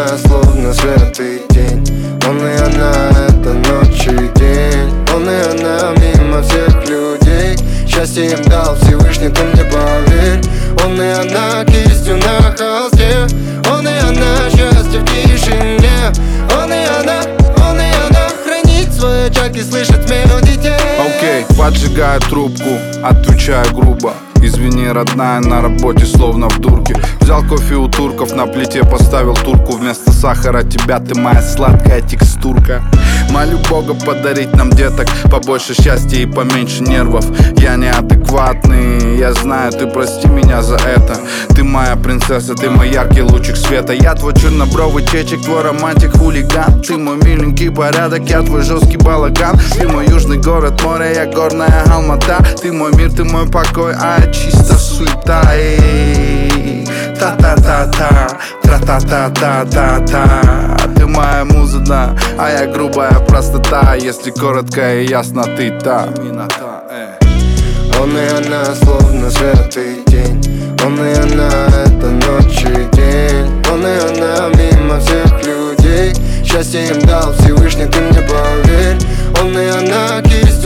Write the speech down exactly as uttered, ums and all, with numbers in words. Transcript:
она, словно свет и тень. Он и она, это ночь и день. Он и она, мимо всех людей. Счастье им дал Всевышний, ты мне поверь. Он и она, кистью на холсте. Он и она, счастье в тишине. Он и она, он и она, хранит свой очаг и слышит смех детей. Окей, okay, поджигаю трубку, отвечаю грубо. Извини, родная, на работе словно в дурке. Взял кофе у турков, на плите поставил турку. Вместо сахара тебя, ты моя сладкая текстурка. Молю Бога подарить нам деток, побольше счастья и поменьше нервов. Я неадекватный, я знаю, ты прости меня за это. Ты моя принцесса, ты мой яркий лучик света. Я твой чернобровый чечек, твой романтик хулиган. Ты мой миленький порядок, я твой жесткий балаган. Ты мой южный город, море, я горная Алмата. Ты мой мир, ты мой покой, а я чисто суета. Та-та-та-та, тра-та-та-та-та-та. Ты моя муза, да, а я грубая простота. Если коротко и ясно, ты та. Он и она, словно свет и тень. Он и она, это ночь и день. Он и она, мимо всех людей. Счастье им дал Всевышний, ты мне поверь. Он и она, кисть